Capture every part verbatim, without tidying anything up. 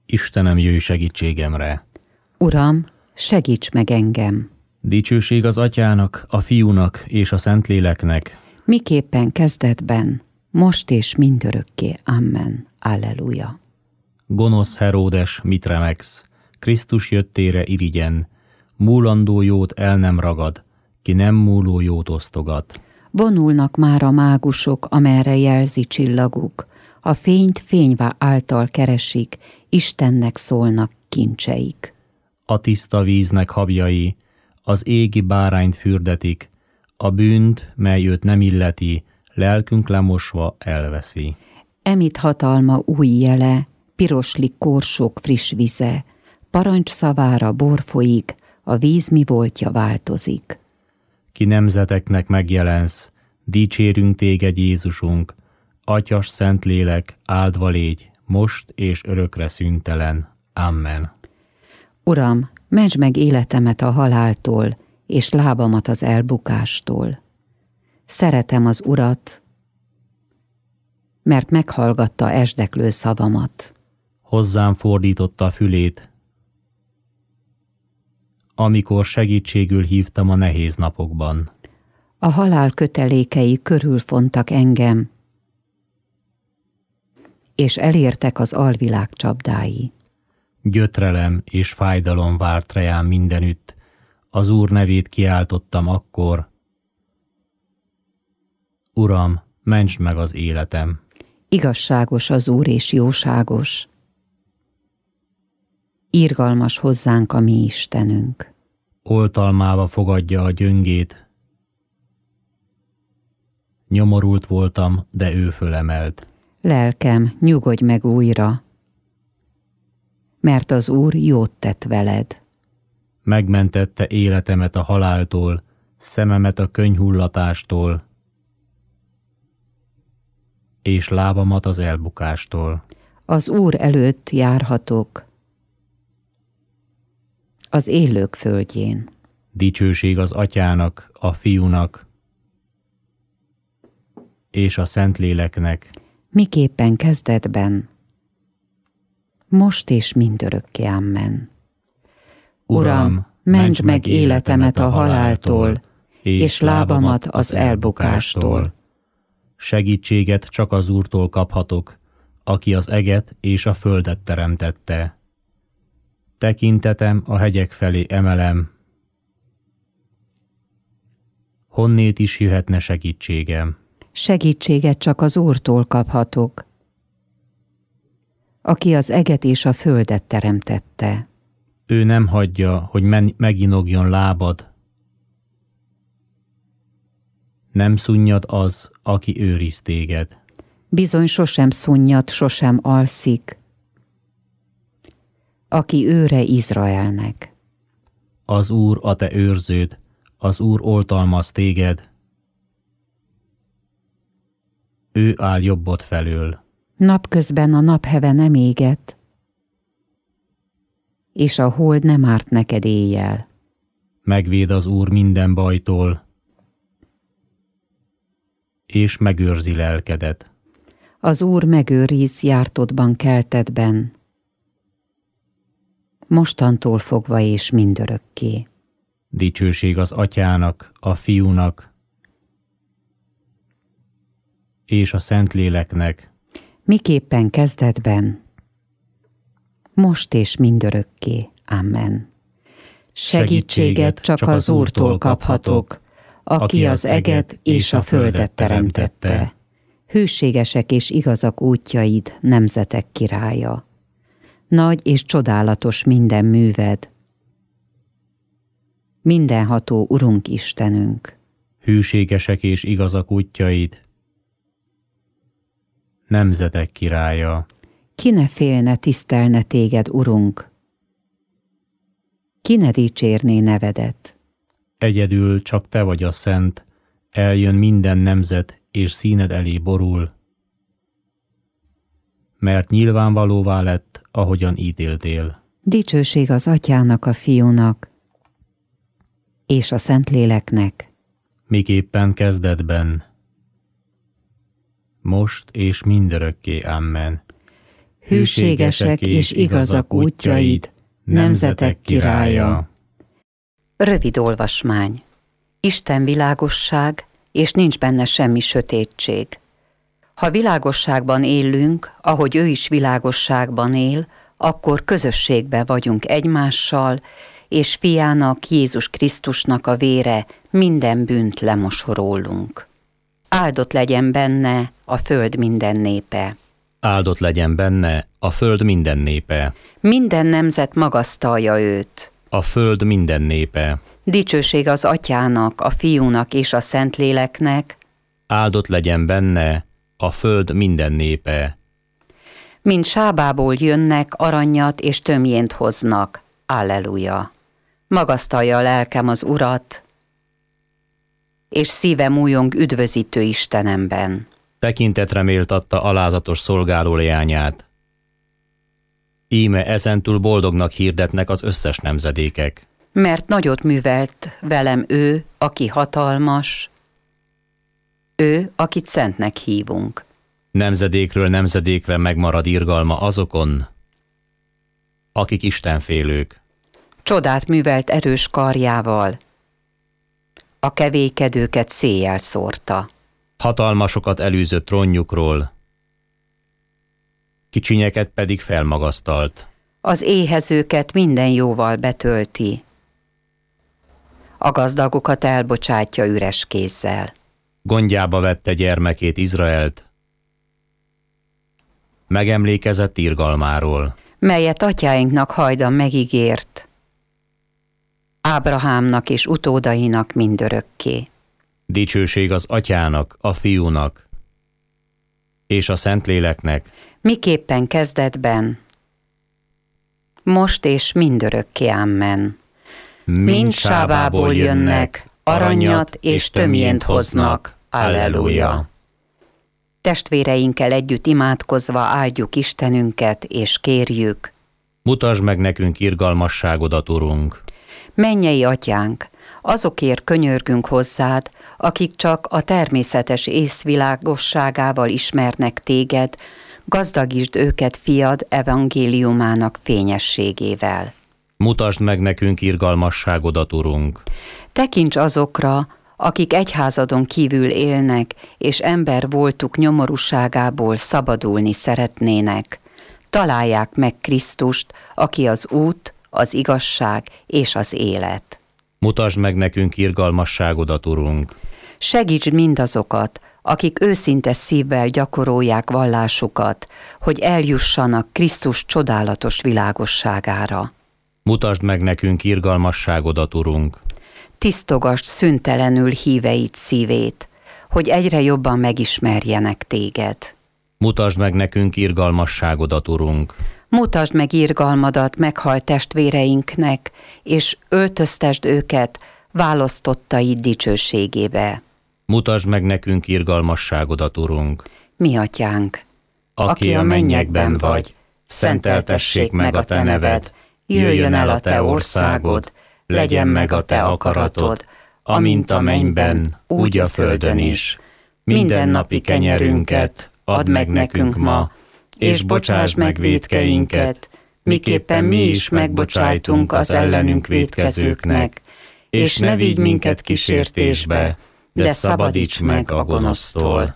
Istenem, jöjj segítségemre! Uram, segíts meg engem! Dicsőség az Atyának, a Fiúnak és a Szentléleknek, miképpen kezdetben, most és mindörökké. Amen. Alleluja. Gonosz Heródes, mit remegsz? Krisztus jöttére irigyen, múlandó jót el nem ragad, ki nem múló jót osztogat. Vonulnak már a mágusok, amerre jelzi csillaguk, a fényt fényvá által keresik, Istennek szólnak kincseik. A tiszta víznek habjai, az égi bárányt fürdetik, a bűnt, mely őt nem illeti, lelkünk lemosva elveszi. Emit hatalma új jele, piroslik korsók friss vize, parancs szavára bor folyik, a víz mi voltja változik. Ki nemzeteknek megjelensz, dicsérünk téged, Jézusunk, Atyas Szentlélek, áldva légy, most és örökre szüntelen. Amen. Uram, mentsd meg életemet a haláltól, és lábamat az elbukástól. Szeretem az Urat, mert meghallgatta esdeklő szavamat. Hozzám fordította a fülét, amikor segítségül hívtam a nehéz napokban. A halál kötelékei körülfontak engem, és elértek az alvilág csapdái. Gyötrelem és fájdalom várt rejám mindenütt, az Úr nevét kiáltottam akkor. Uram, mentsd meg az életem! Igazságos az Úr és jóságos, irgalmas hozzánk a mi Istenünk. Oltalmába fogadja a gyöngét. Nyomorult voltam, de ő fölemelt. Lelkem, nyugodj meg újra, mert az Úr jót tett veled. Megmentette életemet a haláltól, szememet a könyhullatástól, és lábamat az elbukástól. Az Úr előtt járhatok az élők földjén. Dicsőség az Atyának, a Fiúnak és a Szentléleknek, miképpen kezdetben, most és mindörökké. Amen. Uram, mentsd meg életemet a haláltól, és lábamat az elbukástól. Segítséget csak az Úrtól kaphatok, aki az eget és a földet teremtette. Tekintetem a hegyek felé emelem. Honnét is jöhetne segítségem? Segítséget csak az Úrtól kaphatok, aki az eget és a földet teremtette. Ő nem hagyja, hogy men- meginogjon lábad. Nem szunnyad az, aki őriz téged. Bizony sosem szunnyad, sosem alszik, aki őre Izraelnek. Az Úr a te őrződ, az Úr oltalmaz téged. Ő áll jobbod felől. Napközben a napheve nem éget, és a hold nem árt neked éjjel. Megvéd az Úr minden bajtól, és megőrzi lelkedet. Az Úr megőriz jártodban, keltedben, mostantól fogva és mindörökké. Dicsőség az Atyának, a Fiúnak és a Szentléleknek, miképpen kezdetben, most és mindörökké. Amen. Segítséget csak az Úrtól kaphatok, aki az eget és a földet teremtette. Hűségesek és igazak útjaid, nemzetek királya. Nagy és csodálatos minden műved, mindenható Urunk Istenünk. Hűségesek és igazak útjaid, nemzetek királya. Ki ne félne, tisztelne téged, Urunk? Ki ne dicsérné nevedet? Egyedül csak te vagy a szent, eljön minden nemzet, és színed elé borul, mert nyilvánvalóvá lett, ahogyan ítéltél. Dicsőség az Atyának, a Fiúnak és a Szentléleknek, miképpen kezdetben, most és mindörökké. Amen. hűségesek és igazak útjaid, nemzetek királya. Rövid olvasmány. Isten világosság, és nincs benne semmi sötétség. Ha világosságban élünk, ahogy ő is világosságban él, akkor közösségben vagyunk egymással, és fiának, Jézus Krisztusnak a vére minden bűnt lemos rólunk. Áldott legyen benne a föld minden népe. Áldott legyen benne a föld minden népe. Minden nemzet magasztalja őt. A föld minden népe. Dicsőség az Atyának, a Fiúnak és a Szentléleknek. Áldott legyen benne a föld minden népe. Mint sábából jönnek, aranyat és tömjént hoznak. Alleluja! Magasztalja a lelkem az Urat, és szívem újong üdvözítő Istenemben. Tekintetre méltatta alázatos szolgáló leányát. Íme ezentúl boldognak hirdetnek az összes nemzedékek. Mert nagyot művelt velem ő, aki hatalmas, ő, akit szentnek hívunk. Nemzedékről nemzedékre megmarad irgalma azokon, akik istenfélők. Csodát művelt erős karjával, a kevélykedőket széjjel szórta. Hatalmasokat elűzött trónjukról, kicsinyeket pedig felmagasztalt. Az éhezőket minden jóval betölti, a gazdagokat elbocsátja üres kézzel. Gondjába vette gyermekét, Izraelt, megemlékezett irgalmáról, melyet atyáinknak hajdan megígért, Ábrahámnak és utódainak mindörökké. Dicsőség az Atyának, a Fiúnak és a Szentléleknek, miképpen kezdetben, most és mindörökké. Amen. Mind Sábából jönnek, aranyat és tömjént hoznak. Alleluja! Testvéreinkkel együtt imádkozva áldjuk Istenünket, és kérjük: mutasd meg nekünk irgalmasságodat, Urunk! Mennyei Atyánk, azokért könyörgünk hozzád, akik csak a természetes észvilágosságával ismernek téged, gazdagítsd őket fiad evangéliumának fényességével. Mutasd meg nekünk irgalmasságodat, Urunk! Tekints azokra, akik egyházadon kívül élnek, és ember voltuk nyomorúságából szabadulni szeretnének. Találják meg Krisztust, aki az út, az igazság és az élet. Mutasd meg nekünk irgalmasságodat, Urunk! Segítsd mindazokat, akik őszinte szívvel gyakorolják vallásukat, hogy eljussanak Krisztus csodálatos világosságára. Mutasd meg nekünk irgalmasságodat, Urunk! Tisztogasd szüntelenül híveid szívét, hogy egyre jobban megismerjenek téged. Mutasd meg nekünk irgalmasságodat, Urunk! Mutasd meg irgalmadat meghalt testvéreinknek, és öltöztesd őket választottaid dicsőségébe. Mutasd meg nekünk irgalmasságodat, Urunk! Mi Atyánk, aki, aki a mennyekben vagy, szenteltessék meg a te neved, jöjjön el a te országod, legyen meg a te akaratod, amint a mennyben, úgy a földön is. Mindennapi kenyerünket add meg nekünk ma, és bocsásd meg vétkeinket, miképpen mi is megbocsájtunk az ellenünk vétkezőknek, és ne vigy minket kísértésbe, de szabadíts meg a gonosztól.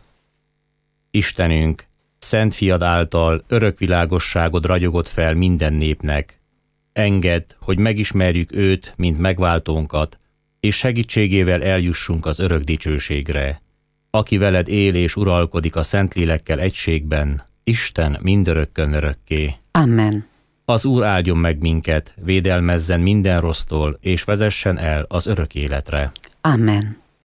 Istenünk, Szent Fiad által örök világosságod ragyogott fel minden népnek. Engedd, hogy megismerjük őt, mint megváltónkat, és segítségével eljussunk az örök dicsőségre. Aki veled él és uralkodik a Szentlélekkel egységben, Isten mindörökkön örökké. Amen. Az Úr áldjon meg minket, védelmezzen minden rossztól, és vezessen el az örök életre. Amen.